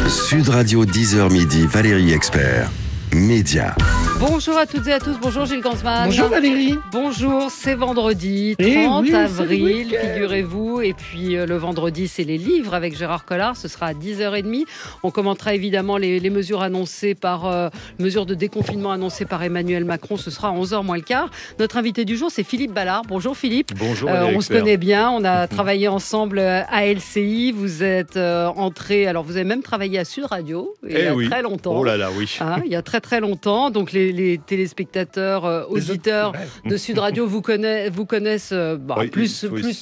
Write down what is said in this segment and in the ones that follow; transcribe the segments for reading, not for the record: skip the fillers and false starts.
Sud Radio 10h midi, Valérie Expert. Média. Bonjour à toutes et à tous, bonjour Gilles Gansman. Bonjour Valérie. Bonjour, c'est vendredi 30 avril, figurez-vous. Et puis le vendredi, c'est les livres avec Gérard Collard, ce sera à 10h30. On commentera évidemment les mesures annoncées mesures de déconfinement annoncées par Emmanuel Macron, ce sera à 11h moins le quart. Notre invité du jour, c'est Philippe Ballard. Bonjour Philippe. Bonjour on se connaît bien, on a travaillé ensemble à LCI, vous êtes entré, alors vous avez même travaillé à Sud Radio, il y a très longtemps. Oh là là, oui. Il y a très longtemps, donc les téléspectateurs, auditeurs de Sud Radio vous connaissent plus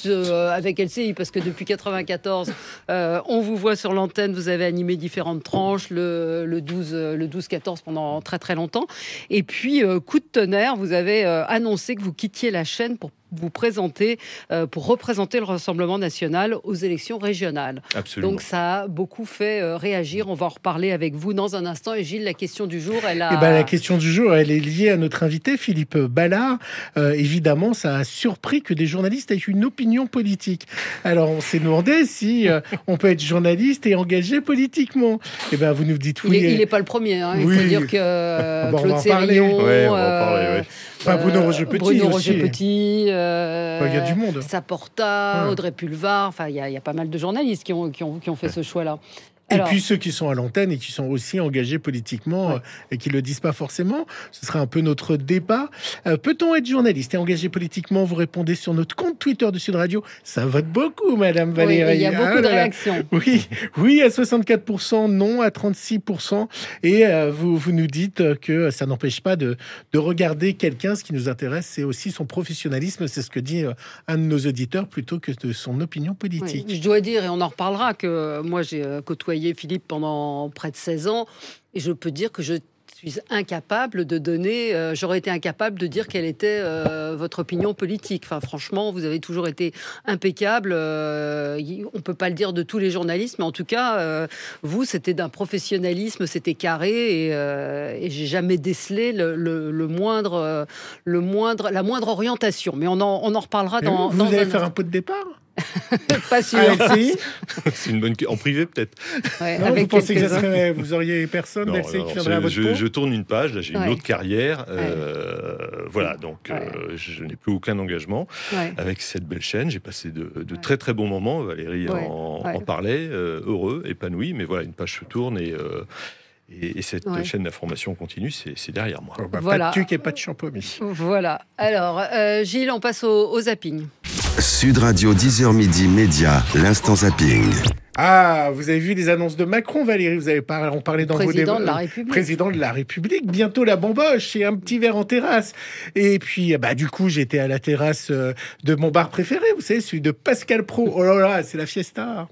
avec LCI, parce que depuis 94, on vous voit sur l'antenne, vous avez animé différentes tranches, le 12-14 pendant très longtemps. Et puis, coup de tonnerre, vous avez annoncé que vous quittiez la chaîne pour vous présenter, pour représenter le Rassemblement national aux élections régionales. Absolument. Donc ça a beaucoup fait réagir. On va en reparler avec vous dans un instant. Et Gilles, la question du jour, la question du jour, elle est liée à notre invité, Philippe Ballard. Évidemment, ça a surpris que des journalistes aient une opinion politique. Alors, on s'est demandé si on peut être journaliste et engagé politiquement. Vous nous dites oui. Il n'est pas le premier. Il faut dire que Claude Sérillon... on va en parler. Bruno Roger-Petit. Il y a du monde. Saporta, Audrey Pulvar. Enfin, il y a pas mal de journalistes qui ont fait ce choix-là. Et puis ceux qui sont à l'antenne et qui sont aussi engagés politiquement et qui ne le disent pas forcément, ce sera un peu notre débat. Peut-on être journaliste et engagé politiquement? Vous répondez sur notre compte Twitter de Sud Radio. Ça vote beaucoup, Madame Valérie. Il y a beaucoup de réactions. Oui, à 64%, non à 36%. Et vous nous dites que ça n'empêche pas de regarder quelqu'un. Ce qui nous intéresse, c'est aussi son professionnalisme. C'est ce que dit un de nos auditeurs plutôt que de son opinion politique. Je dois dire, et on en reparlera, que moi j'ai côtoyé Philippe pendant près de 16 ans, et je peux dire que je suis incapable de donner, j'aurais été incapable de dire quelle était votre opinion politique. Enfin, franchement, vous avez toujours été impeccable. On peut pas le dire de tous les journalistes, mais en tout cas, vous, c'était d'un professionnalisme, c'était carré, et j'ai jamais décelé la moindre orientation. Mais on en reparlera dans. Vous allez faire un pot de départ? Pas sûr. C'est une bonne en privé peut-être. Vous pensez que vous auriez personne d'LCI qui viendrait à votre pot? Je tourne une page, là j'ai une autre carrière, je n'ai plus aucun engagement avec cette belle chaîne. J'ai passé de très bons moments. Valérie en parlait, heureux, épanoui, mais voilà, une page se tourne et cette chaîne d'information continue, c'est derrière moi. Pas de tuc et pas de champomis. Voilà. Alors, Gilles, on passe au zapping. Sud Radio 10h midi, Média, l'instant zapping. Vous avez vu les annonces de Macron, Valérie? On parlait dans vos débats. Président de la République. Bientôt la bamboche et un petit verre en terrasse. Et puis, du coup, j'étais à la terrasse de mon bar préféré, vous savez, celui de Pascal Praud. Oh là là, c'est la fiesta.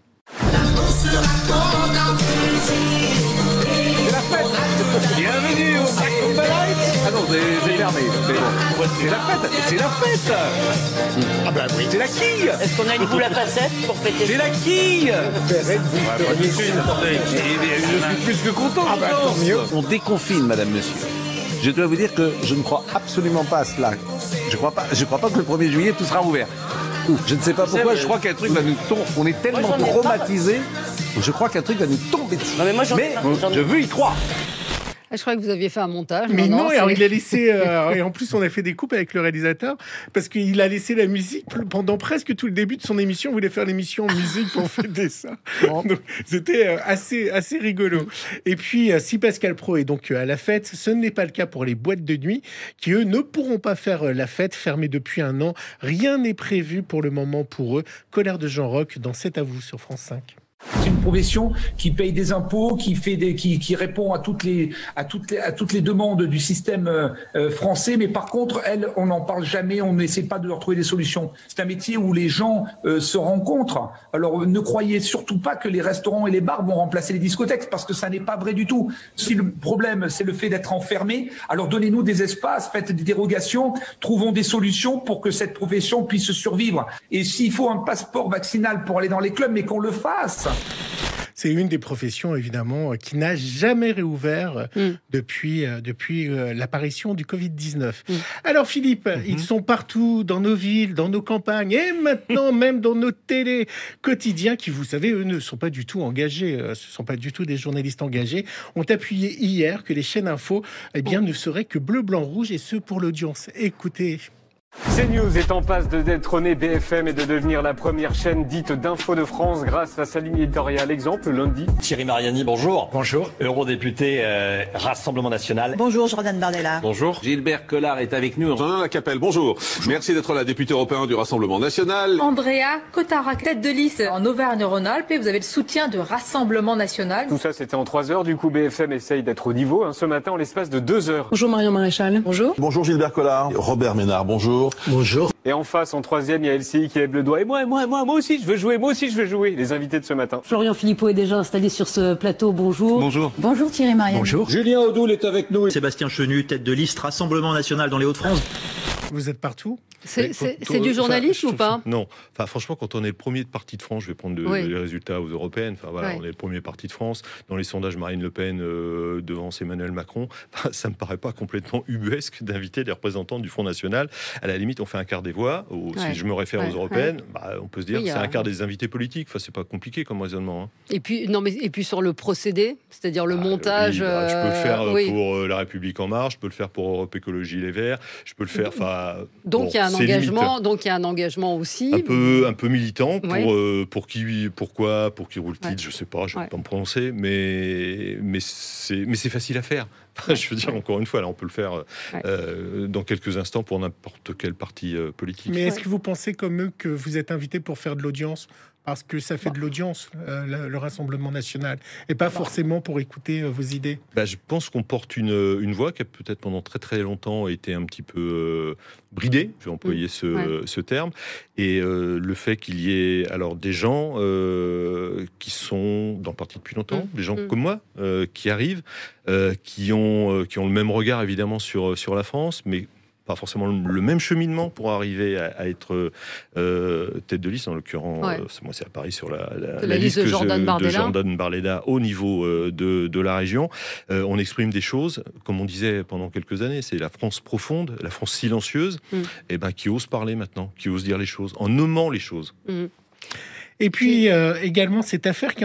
Bienvenue au Bac. Ah non, c'est fermé. C'est la fête. Ah bah oui. C'est la quille. Est-ce qu'on a une boule à facettes pour fêter? C'est la quille. Je suis plus que content. Tant mieux. On déconfine, madame, monsieur. Je dois vous dire que je ne crois absolument pas à cela. Je crois pas que le 1er juillet tout sera ouvert. Je ne sais pas pourquoi, je crois qu'un truc va nous tomber. On est tellement traumatisés. Je crois qu'un truc va nous tomber dessus. Non, mais je veux y croire. Je croyais que vous aviez fait un montage. Mais non, alors il a laissé... et en plus, on a fait des coupes avec le réalisateur, parce qu'il a laissé la musique pendant presque tout le début de son émission. On voulait faire l'émission en musique pour fêter ça. Donc, c'était assez rigolo. Et puis, si Pascal Praud est donc à la fête, ce n'est pas le cas pour les boîtes de nuit, qui, eux, ne pourront pas faire la fête, fermées depuis un an. Rien n'est prévu pour le moment pour eux. Colère de Jean Roch dans C'est à vous sur France 5. C'est une profession qui paye des impôts, qui répond à toutes les demandes du système français. Mais par contre, on n'en parle jamais, on n'essaie pas de leur trouver des solutions. C'est un métier où les gens se rencontrent. Alors ne croyez surtout pas que les restaurants et les bars vont remplacer les discothèques, parce que ça n'est pas vrai du tout. Si le problème, c'est le fait d'être enfermé, alors donnez-nous des espaces, faites des dérogations, trouvons des solutions pour que cette profession puisse survivre. Et s'il faut un passeport vaccinal pour aller dans les clubs, mais qu'on le fasse. c'est une des professions, évidemment, qui n'a jamais réouvert depuis l'apparition du Covid-19. Alors, Philippe, ils sont partout, dans nos villes, dans nos campagnes, et maintenant même dans nos télés quotidiens, qui, vous savez, eux, ne sont pas du tout engagés, ce ne sont pas du tout des journalistes engagés, ont appuyé hier que les chaînes info ne seraient que bleu, blanc, rouge, et ce pour l'audience. Écoutez. CNews est en passe de détrôner BFM et de devenir la première chaîne dite d'info de France grâce à sa ligne éditoriale. Exemple, lundi. Thierry Mariani, bonjour. Bonjour. Eurodéputé Rassemblement National. Bonjour Jordan Bardella. Bonjour. Gilbert Collard est avec nous. Jean Lacapelle, bonjour. Merci d'être là, député européen du Rassemblement National. Andrea Cotarac, tête de liste en Auvergne-Rhône-Alpes, et vous avez le soutien de Rassemblement National. Tout ça, c'était en 3 heures. Du coup, BFM essaye d'être au niveau ce matin en l'espace de 2 heures. Bonjour Marion Maréchal. Bonjour. Bonjour Gilbert Collard. Robert Ménard, bonjour. Bonjour. Et en face, en 3e, il y a LCI qui lève le doigt. Et moi aussi, je veux jouer. Les invités de ce matin. Florian Philippot est déjà installé sur ce plateau. Bonjour. Bonjour. Bonjour Thierry Mariani. Bonjour. Julien Audoul est avec nous. Sébastien Chenu, tête de liste Rassemblement National dans les Hauts-de-France. Vous êtes partout ? C'est du journalisme ou pas ? Non. Enfin, franchement, quand on est le premier parti de France, je vais prendre les résultats aux européennes. Enfin, voilà, on est le premier parti de France. Dans les sondages, Marine Le Pen devant Emmanuel Macron. Ça me paraît pas complètement ubuesque d'inviter des représentants du Front National. À la limite, on fait un quart des voix. Si je me réfère aux européennes, on peut se dire que c'est un quart des invités politiques. Enfin, c'est pas compliqué comme raisonnement. Et puis sur le procédé, c'est-à-dire le montage. Je peux le faire pour La République En Marche. Je peux le faire pour Europe Écologie Les Verts. Je peux le faire. Donc il y a un engagement. Donc il y a un engagement aussi. Un peu militant pour qui roule titre, je sais pas, je vais pas me prononcer, mais c'est facile à faire. Je veux dire, encore une fois, là, on peut le faire dans quelques instants pour n'importe quel parti politique. Mais est-ce que vous pensez comme eux que vous êtes invités pour faire de l'audience ? Parce que ça fait de l'audience, le Rassemblement National, et pas forcément pour écouter vos idées. Je pense qu'on porte une voix qui a peut-être pendant très très longtemps été un petit peu bridée, je vais employer ce terme, et le fait qu'il y ait alors des gens qui sont dans le parti depuis longtemps, des gens comme moi, qui arrivent, qui ont le même regard évidemment sur la France, mais pas forcément le même cheminement pour arriver à être tête de liste, en l'occurrence, moi c'est à Paris sur la liste de Jordan Bardella au niveau de la région. On exprime des choses, comme on disait pendant quelques années, c'est la France profonde, la France silencieuse, qui ose parler maintenant, qui ose dire les choses, en nommant les choses. Et puis également cette affaire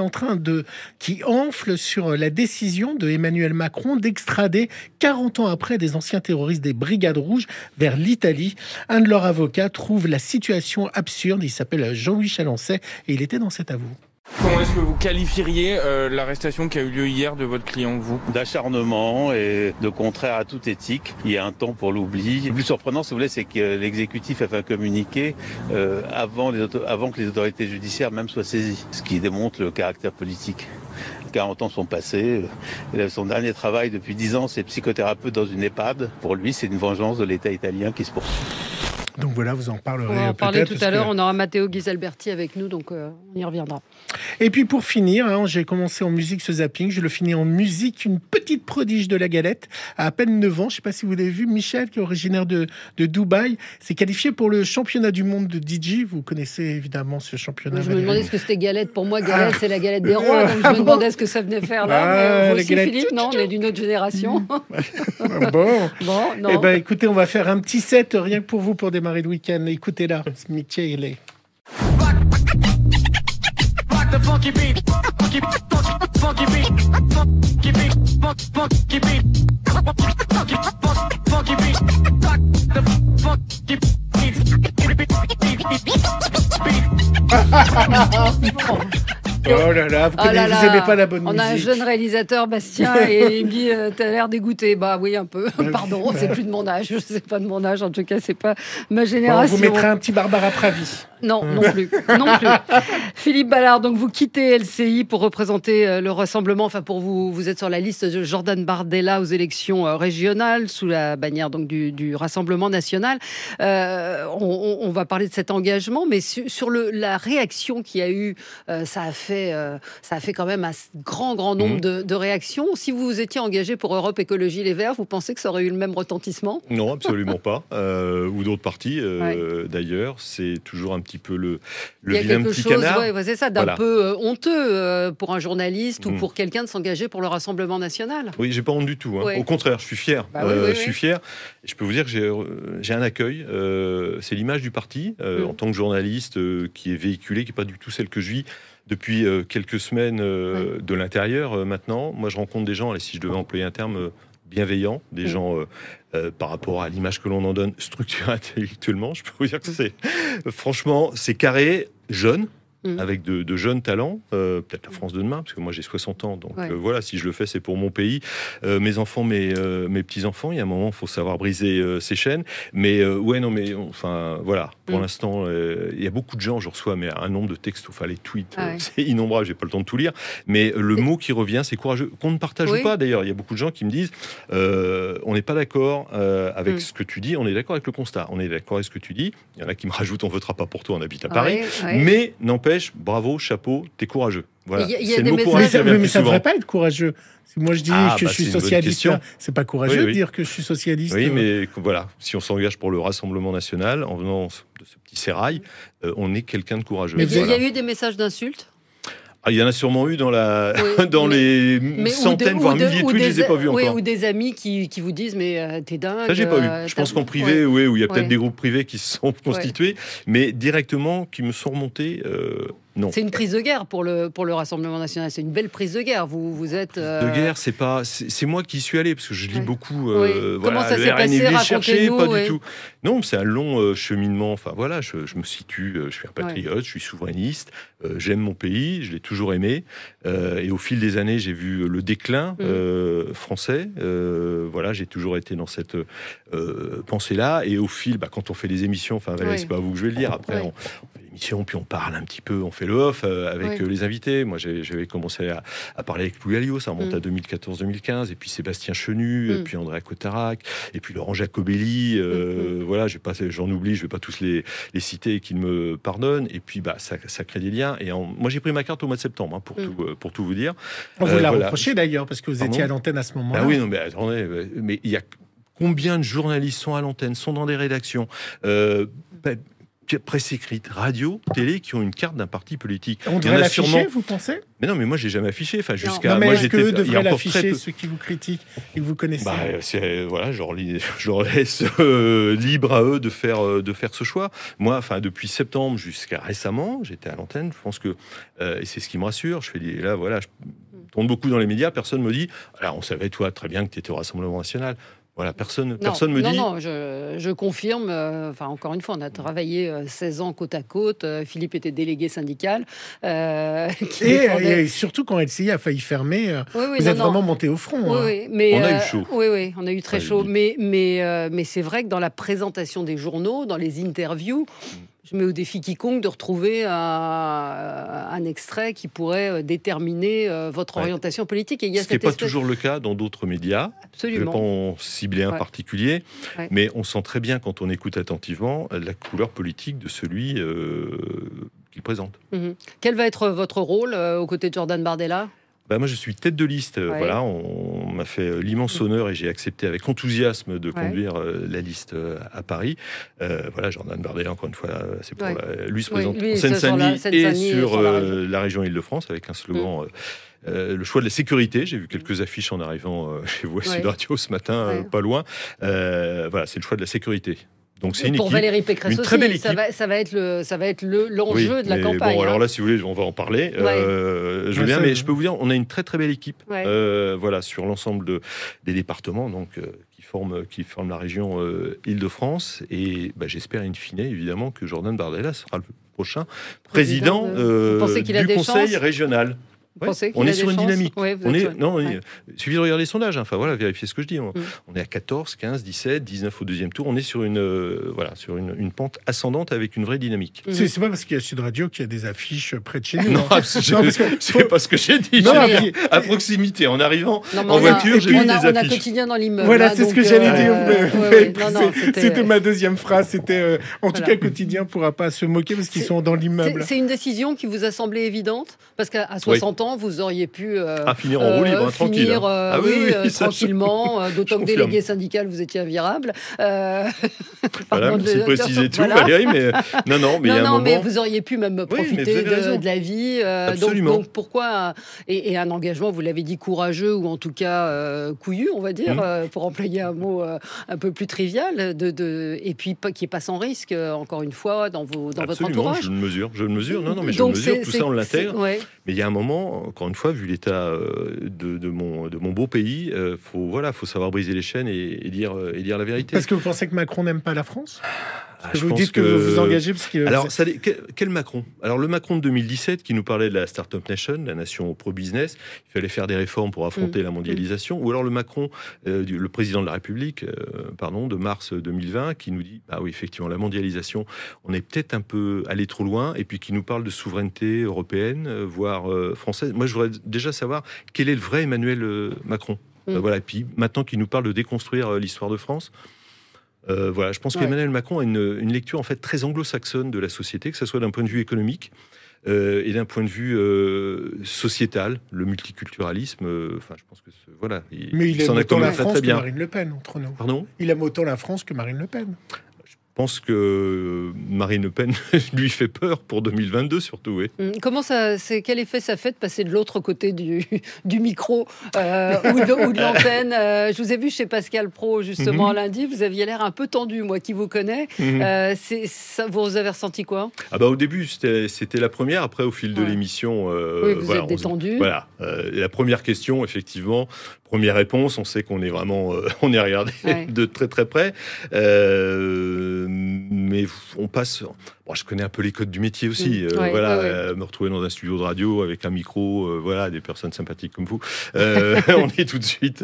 qui enfle sur la décision de Emmanuel Macron d'extrader 40 ans après des anciens terroristes des Brigades Rouges vers l'Italie. Un de leurs avocats trouve la situation absurde. Il s'appelle Jean-Louis Chalancet et il était dans cet avou. Comment est-ce que vous qualifieriez l'arrestation qui a eu lieu hier de votre client, vous ? D'acharnement et de contraire à toute éthique. Il y a un temps pour l'oubli. Le plus surprenant, si vous voulez, c'est que l'exécutif a fait un communiqué avant que les autorités judiciaires même soient saisies, ce qui démontre le caractère politique. 40 ans sont passés. Son dernier travail depuis 10 ans, c'est psychothérapeute dans une EHPAD. Pour lui, c'est une vengeance de l'État italien qui se poursuit. Donc voilà, vous en parlerez peut-être. On va en parler tout à l'heure. On aura Matteo Ghisalberti avec nous, donc on y reviendra. Et puis pour finir, j'ai commencé en musique ce zapping, je le finis en musique, une petite prodige de la galette, à peine 9 ans, je ne sais pas si vous l'avez vu, Michel, qui est originaire de Dubaï, s'est qualifié pour le championnat du monde de DJ. Vous connaissez évidemment ce championnat. Je me demandais ce que c'était galette. Pour moi, galette, c'est la galette des rois, donc je me demandais ce que ça venait faire là. Vous aussi, Philippe, non, on est d'une autre génération. Bon, non. Eh ben, écoutez, on va faire un petit set, rien que pour vous, pour démarrer le week-end. Écoutez-la, Michele. The funky beat, funky beat, funky beat, funky beat, funky beat, funky beat, the funky beat. Oh là là, vous aimez pas la bonne musique. On a un jeune réalisateur, Bastien, et il me dit t'as l'air dégoûté. Bah oui, un peu. Pardon, c'est plus de mon âge. C'est pas de mon âge. En tout cas, c'est pas ma génération. Bon, vous mettrez un petit Barbara Pravi. Non plus. Philippe Ballard, donc vous quittez LCI pour représenter le Rassemblement. Enfin, pour vous êtes sur la liste de Jordan Bardella aux élections régionales sous la bannière donc du Rassemblement National. On va parler de cet engagement, mais sur la réaction qu'il y a eu, ça a fait a fait quand même un grand nombre de réactions. Si vous vous étiez engagé pour Europe Écologie Les Verts, vous pensez que ça aurait eu le même retentissement ? Non, absolument pas. Ou d'autres partis, d'ailleurs. C'est toujours un petit peu le vilain petit canard. C'est ça, d'un peu honteux pour un journaliste ou pour quelqu'un de s'engager pour le Rassemblement national. Oui, j'ai pas honte du tout. Au contraire, je suis fier. Je suis fier. Et je peux vous dire que j'ai un accueil. C'est l'image du parti en tant que journaliste qui est véhiculée, qui n'est pas du tout celle que je vis depuis quelques semaines de l'intérieur. Maintenant, moi, je rencontre des gens, et si je devais employer un terme, bienveillants, des gens par rapport à l'image que l'on en donne structurée intellectuellement. Je peux vous dire que franchement, c'est carré, jeune, avec de jeunes talents, peut-être la France de demain, parce que moi j'ai 60 ans, donc voilà, si je le fais, c'est pour mon pays, mes enfants, mes petits-enfants. Il y a un moment, il faut savoir briser ces chaînes. Mais voilà, pour l'instant, il y a beaucoup de gens, je reçois un nombre de textes, les tweets, c'est innombrable, j'ai pas le temps de tout lire, mais le mot qui revient, c'est courageux, qu'on ne partage pas d'ailleurs. Il y a beaucoup de gens qui me disent, on n'est pas d'accord avec ce que tu dis, on est d'accord avec le constat, on est d'accord avec ce que tu dis. Il y en a qui me rajoutent, on votera pas pour toi, on habite à Paris, mais n'empêche, bravo, chapeau, t'es courageux. Voilà. C'est le mot courageux. Mais ça ne devrait pas être courageux. Si moi je dis que je suis socialiste, c'est pas courageux de dire que je suis socialiste. Oui, mais voilà, si on s'engage pour le Rassemblement national, en venant de ce petit sérail, on est quelqu'un de courageux. Mais il y a eu des messages d'insultes ? Il y en a sûrement eu dans les centaines, voire milliers de tweets, je ne les ai pas vus encore. Ou des amis qui vous disent, mais t'es dingue. Ça, j'ai pas eu. Je pense qu'en privé, où il y a peut-être des groupes privés qui se sont constitués, mais directement, qui me sont remontés, non. C'est une prise de guerre pour le Rassemblement national. C'est une belle prise de guerre. Vous êtes... De guerre, c'est moi qui y suis allé, parce que je lis beaucoup. Comment ça s'est passé ? Racontez-nous. Pas du tout. Non, c'est un long cheminement. Enfin voilà, je me situe, je suis un patriote, je suis souverainiste, j'aime mon pays, je l'ai toujours aimé. Et au fil des années, j'ai vu le déclin français. Voilà, j'ai toujours été dans cette pensée-là. Et au fil, quand on fait des émissions, Valérie, c'est pas à vous que je vais le dire. Après, on fait l'émission, puis on parle un petit peu, on fait le off avec les invités. Moi, j'avais commencé à parler avec Louis Alliot, ça remonte à 2014-2015, et puis Sébastien Chenu, et puis André Cotarac, et puis Laurent Jacobelli. Voilà, j'en oublie, je vais pas tous les citer et qu'ils me pardonnent. Et puis, ça crée des liens. Et moi, j'ai pris ma carte au mois de septembre, pour tout vous dire. On vous l'a reproché d'ailleurs, parce que vous étiez à l'antenne à ce moment-là. Oui, non, mais attendez, mais il y a combien de journalistes sont à l'antenne, sont dans des rédactions presse écrite, radio, télé, qui ont une carte d'un parti politique. On devrait l'afficher, vous pensez ? Mais non, mais moi, j'ai jamais affiché. Non, mais est-ce qu'eux devraient l'afficher, ceux qui vous critiquent et que vous connaissez ? Voilà, je leur laisse libre à eux de faire ce choix. Moi, depuis septembre jusqu'à récemment, j'étais à l'antenne. Je pense que, et c'est ce qui me rassure, je tourne beaucoup dans les médias, personne me dit, alors on savait, toi, très bien que tu étais au Rassemblement national. Voilà, personne me dit... Non, je confirme. Encore une fois, on a travaillé 16 ans côte à côte. Philippe était délégué syndical. Et surtout, quand LCI a failli fermer, vous êtes vraiment monté au front. Mais, on a eu chaud. Oui, on a eu très chaud. Mais c'est vrai que dans la présentation des journaux, dans les interviews... Je mets au défi quiconque de retrouver un extrait qui pourrait déterminer votre orientation politique. Et il y a ce qui n'est pas toujours le cas dans d'autres médias. Absolument. Je ne vais pas en cibler un particulier, mais on sent très bien, quand on écoute attentivement, la couleur politique de celui qu'il présente. Quel va être votre rôle aux côtés de Jordan Bardella ? Moi, je suis tête de liste. Voilà, on m'a fait l'immense honneur et j'ai accepté avec enthousiasme de conduire la liste à Paris. Voilà, Jordan Bardella, encore une fois, c'est pour lui se présente en Seine-Saint-Denis et sur la région Île-de-France avec un slogan. Le choix de la sécurité, j'ai vu quelques affiches en arrivant chez vous à Sud Radio ce matin, pas loin. Voilà, c'est le choix de la sécurité. Donc c'est pour Valérie Pécresse une très belle aussi, équipe. ça va être l'enjeu de la campagne. Bon, alors là, si vous voulez, on va en parler. Je veux bien, mais je peux vous dire, on a une très très belle équipe. Voilà, sur l'ensemble des départements, donc qui forment la région Île-de-France. Et j'espère in fine, évidemment, que Jordan Bardella sera le prochain président du Conseil régional. Vous pensez qu'il on a est des sur une chances dynamique. Il suffit de regarder les sondages. Enfin voilà, vérifiez ce que je dis. On est à 14, 15, 17, 19 au deuxième tour. On est sur une pente ascendante avec une vraie dynamique. C'est pas parce qu'il y a Sud Radio qu'il y a des affiches près de chez nous. Non, c'est pas ce que j'ai dit. À proximité, en arrivant en voiture, j'ai vu des affiches. On a quotidien dans l'immeuble. Voilà, c'est ce que j'allais dire. C'était ma deuxième phrase. C'était en tout cas quotidien pourra pas se moquer parce qu'ils sont dans l'immeuble. C'est une décision qui vous a semblé évidente parce qu'à 60 ans, vous auriez pu finir en roue libre, tranquille. Tranquillement. D'autant que délégué syndical, vous étiez invirable. Voilà, c'est précisé tout, Valérie, mais non, mais il y a un moment. Mais vous auriez pu même profiter de la vie. Donc pourquoi et un engagement, vous l'avez dit, courageux ou en tout cas couillu, on va dire, pour employer un mot un peu plus trivial, et puis qui n'est pas sans risque, encore une fois, dans votre entourage. Je le mesure. Non, mais je le mesure. Tout ça, on l'intègre. Mais il y a un moment, encore une fois, vu l'état de mon beau pays, faut savoir briser les chaînes et dire la vérité. Parce que vous pensez que Macron n'aime pas la France ? Vous dites que vous vous engagez parce que... Alors, quel Macron ? Alors, le Macron de 2017 qui nous parlait de la Startup Nation, la nation pro-business, il fallait faire des réformes pour affronter la mondialisation, ou alors le Macron, le président de la République, de mars 2020, qui nous dit, oui, effectivement, la mondialisation, on est peut-être un peu allé trop loin, et puis qui nous parle de souveraineté européenne, voire française. Moi, je voudrais déjà savoir quel est le vrai Emmanuel Macron. Et puis maintenant qu'il nous parle de déconstruire l'histoire de France, je pense qu'Emmanuel Macron a une lecture en fait très anglo-saxonne de la société, que ce soit d'un point de vue économique et d'un point de vue sociétal, le multiculturalisme. Je pense que mais il aime autant la France que Marine Le Pen entre nous. Pardon ? Il aime autant la France que Marine Le Pen. Je pense que Marine Le Pen lui fait peur pour 2022 surtout. Oui. Quel effet ça fait de passer de l'autre côté du micro ou de l'antenne Je vous ai vu chez Pascal Praud justement lundi, vous aviez l'air un peu tendu, moi qui vous connais. Vous avez ressenti quoi ? Au début c'était la première, après au fil de l'émission... vous êtes détendu. La première question, effectivement, première réponse, on sait qu'on est vraiment... on est regardé de très très près. Mais on passe... je connais un peu les codes du métier aussi. Me retrouver dans un studio de radio avec un micro, des personnes sympathiques comme vous. On est tout de suite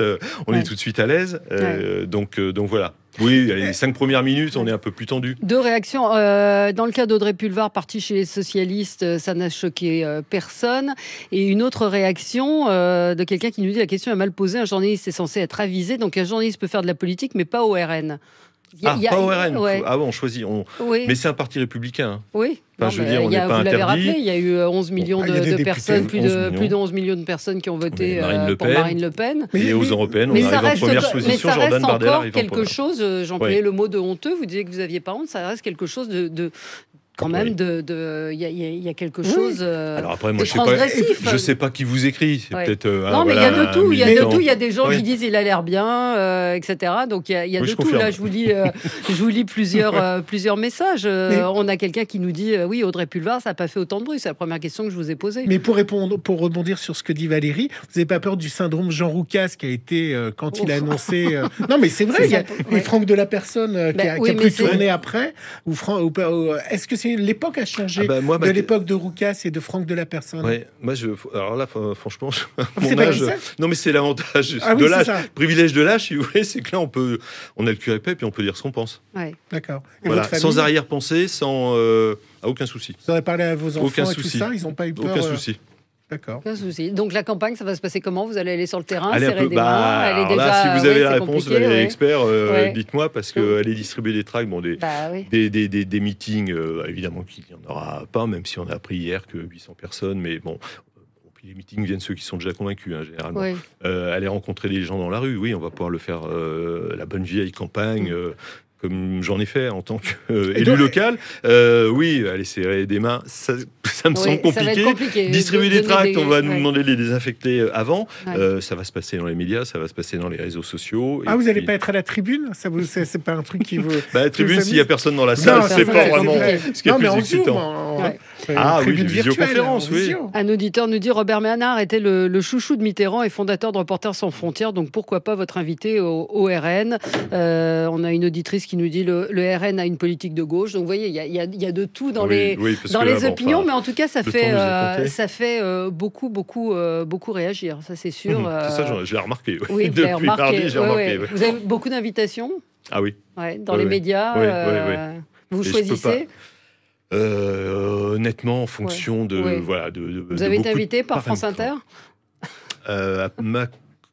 à l'aise. Donc voilà. Oui, les 5 premières minutes, on est un peu plus tendu. 2 réactions. Dans le cas d'Audrey Pulvar, partie chez les socialistes, ça n'a choqué personne. Et une autre réaction de quelqu'un qui nous dit la question est mal posée. Un journaliste est censé être avisé, donc un journaliste peut faire de la politique, mais pas au RN. Pas au RN. On choisit. Mais c'est un parti républicain. Oui. Je veux dire, on n'est pas interdit. Vous l'avez rappelé, il y a eu 11 millions de personnes, plus de 11 millions de personnes qui ont voté pour Marine Le Pen. Et aux européennes, on arrive en première position. Jordan Bardella arrive en première. Quelque chose, j'employais le mot de honteux, vous disiez que vous n'aviez pas honte, ça reste quelque chose de quand même, il y a quelque chose alors après, moi, je sais pas qui vous écrit. C'est peut-être. Non, mais il y a de tout. Il y a de tout. Il y a des gens qui disent il a l'air bien, etc. Donc il y a de tout. Là, je vous lis plusieurs messages. On a quelqu'un qui nous dit oui, Audrey Pulvar, ça n'a pas fait autant de bruit. C'est la première question que je vous ai posée. Mais pour rebondir sur ce que dit Valérie, vous n'avez pas peur du syndrome JeanRoucas qui a été quand il a annoncé. Non, mais c'est vrai. Il y a Franck de la Personne qui a pu tourner après. Est-ce que l'époque a changé de l'époque de Roucas et de Franck de la Personne. Alors là, franchement, mon âge. Non, mais c'est l'avantage de l'âge, privilège de l'âge, si vous voulez, c'est que là, on a le cul épais puis on peut dire ce qu'on pense. D'accord. Sans arrière-pensée, sans aucun souci. Vous avez parlé à vos enfants et tout ça, ils n'ont pas eu peur. Aucun souci. D'accord. Aucun souci. Donc la campagne, ça va se passer comment ? Vous allez aller sur le terrain, serrer des mains. Si vous avez la réponse, vous avez l'expert, dites-moi, parce qu'aller distribuer des tracts, des meetings, évidemment qu'il n'y en aura pas, même si on a appris hier que 800 personnes, mais bon. Les meetings viennent ceux qui sont déjà convaincus, généralement. Aller rencontrer les gens dans la rue, oui, on va pouvoir le faire la bonne vieille campagne. Comme j'en ai fait en tant qu'élu local, aller serrer des mains, ça me semble compliqué. Distribuer des tracts, on va nous demander de les désinfecter avant. Ça va se passer dans les médias, ça va se passer dans les réseaux sociaux. Vous n'allez pas être à la tribune ? C'est pas un truc qui vous... La tribune, s'il n'y a personne dans la salle, c'est pas vraiment ce qui est plus excitant. Visioconférence, oui. Un auditeur nous dit Robert Ménard était le chouchou de Mitterrand et fondateur de Reporters sans frontières, donc pourquoi pas votre invité au RN. On a une auditrice qui nous dit le RN a une politique de gauche, donc vous voyez, il y a de tout dans les opinions, mais en tout cas, ça fait beaucoup réagir. Ça, c'est sûr. C'est ça, je l'ai remarqué. Ouais. Oui, Depuis mardi, j'ai remarqué. Ouais. Vous avez beaucoup d'invitations? Ah oui. Ouais, dans les médias. Vous choisissez? Honnêtement, en fonction de voilà. Vous avez été invité par France Inter? À ma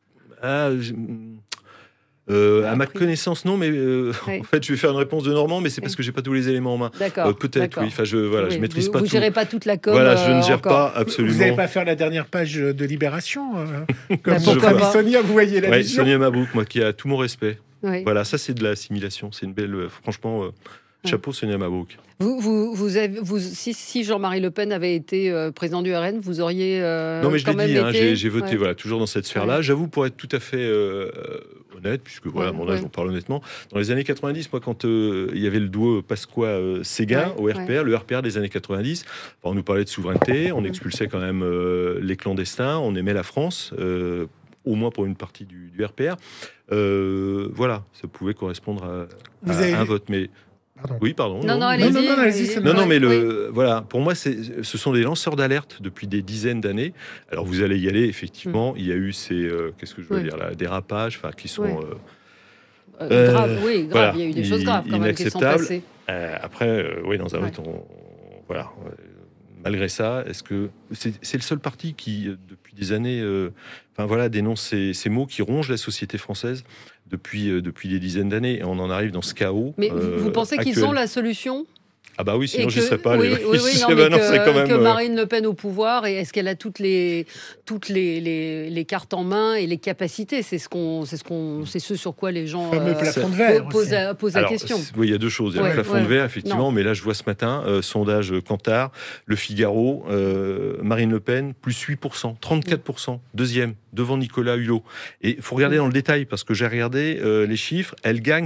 connaissance, non, mais en fait, je vais faire une réponse de Normand, mais c'est parce que j'ai pas tous les éléments en main. D'accord. Peut-être, oui. Enfin, je maîtrise pas tout. Vous gérez pas toute la com. Voilà, je ne gère pas absolument. Vous n'allez pas faire la dernière page de Libération, comme Sonia, vous voyez la vision. Sonia Mabrouk, moi, qui a tout mon respect. Oui. Voilà, ça, c'est de l'assimilation. C'est une belle, franchement. Chapeau, Sonia Mabrouk. Si Jean-Marie Le Pen avait été président du RN, vous auriez. Non, mais je l'ai dit, j'ai voté toujours dans cette sphère-là. J'avoue, pour être tout à fait honnête, puisque mon âge, on parle honnêtement, dans les années 90, moi, quand il y avait le duo Pasqua-Séguin au RPR, le RPR des années 90, on nous parlait de souveraineté, on expulsait quand même les clandestins, on aimait la France. Au moins pour une partie du RPR. Voilà, ça pouvait correspondre à un vote. Mais oui, pardon. Non, allez-y. Non, mais voilà, pour moi, ce sont des lanceurs d'alerte depuis des dizaines d'années. Alors, vous allez y aller, effectivement. Il y a eu ces, qu'est-ce que je veux dire là, dérapages, qui sont graves. Oui, grave. Il y a eu des choses graves quand même qui sont passées. Après, dans un vote, voilà. Malgré ça, est-ce que c'est le seul parti qui, depuis des années, dénonce ces mots qui rongent la société française depuis des dizaines d'années, et on en arrive dans ce chaos. Mais vous pensez qu'ils ont la solution ? Ah bah oui, sinon j'y serais pas. Que Marine Le Pen au pouvoir, et est-ce qu'elle a toutes les cartes en main et les capacités ? C'est ce sur quoi les gens posent la question. Oui, il y a deux choses. Il y a le plafond de verre, effectivement, mais là je vois ce matin, sondage Kantar, Le Figaro, Marine Le Pen, plus 8%, 34%, deuxième, devant Nicolas Hulot. Et il faut regarder dans le détail, parce que j'ai regardé les chiffres, elle gagne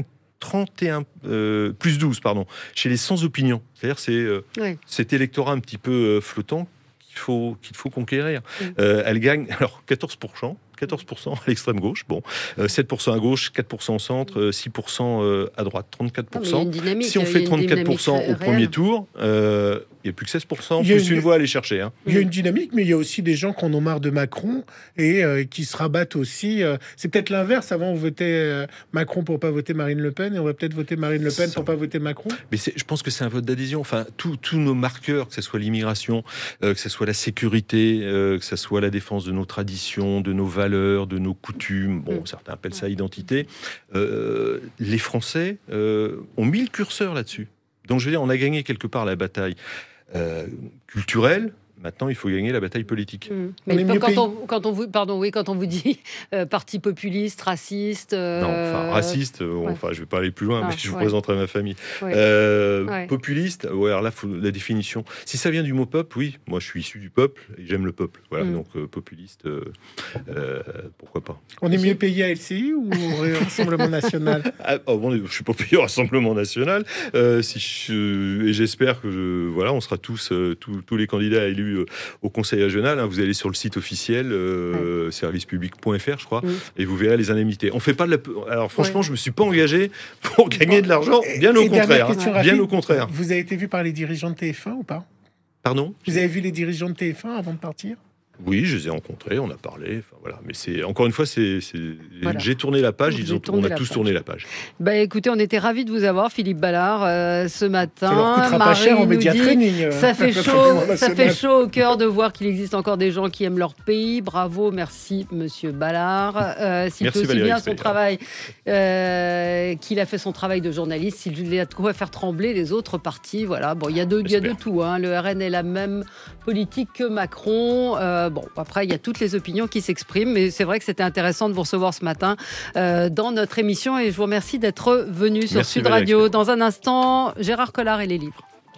plus 12, chez les sans opinion. C'est-à-dire c'est cet électorat un petit peu flottant qu'il faut conquérir. Elle gagne alors 14% à l'extrême gauche, 7% à gauche, 4% au centre, 6% à droite, 34%. Si on fait 34% au premier tour, il n'y a plus que 16%, plus une voix à aller chercher. Il y a une dynamique, mais il y a aussi des gens qui en ont marre de Macron et qui se rabattent aussi. C'est peut-être l'inverse. Avant, on votait Macron pour ne pas voter Marine Le Pen, et on va peut-être voter Marine Le Pen pour ne pas voter Macron. Mais je pense que c'est un vote d'adhésion. Enfin, tous nos marqueurs, que ce soit l'immigration, que ce soit la sécurité, que ce soit la défense de nos traditions, de nos valeurs, de nos coutumes, certains appellent ça identité, les Français ont mis le curseur là-dessus. Donc je veux dire, on a gagné quelque part la bataille culturelle. Maintenant, il faut gagner la bataille politique. Mais quand on vous dit parti populiste, raciste... raciste, je vais pas aller plus loin, mais je vous présenterai ma famille. Populiste, alors là, faut la définition. Si ça vient du mot peuple, oui, moi je suis issu du peuple et j'aime le peuple. Voilà, donc populiste, pourquoi pas. On est mieux payé à LCI ou au Rassemblement National? Je suis pas payé au Rassemblement National, et j'espère que on sera tous les candidats élus au Conseil régional. Vous allez sur le site officiel servicepublic.fr, je crois, et vous verrez les indemnités. On fait pas de la... Alors franchement, je me suis pas engagé pour gagner de l'argent, bien au contraire. Bien au contraire. Vous avez été vu par les dirigeants de TF1 ou pas? Pardon? Vous avez vu les dirigeants de TF1 avant de partir? Oui, je les ai rencontrés, on a parlé, mais c'est encore une fois, j'ai tourné la page, on a tous tourné la page. Écoutez, on était ravis de vous avoir, Philippe Ballard, ce matin. Ça leur coûtera pas cher en média training. Ça fait chaud au cœur de voir qu'il existe encore des gens qui aiment leur pays. Bravo, merci Monsieur Ballard. S'il fait aussi bien son travail, qu'il a fait son travail de journaliste, s'il a de quoi faire trembler les autres partis. Voilà, il y a de tout. Le RN est la même politique que Macron. Après, il y a toutes les opinions qui s'expriment, mais c'est vrai que c'était intéressant de vous recevoir ce matin dans notre émission, et je vous remercie d'être venu sur Sud Radio. Dans un instant, Gérard Collard et les livres.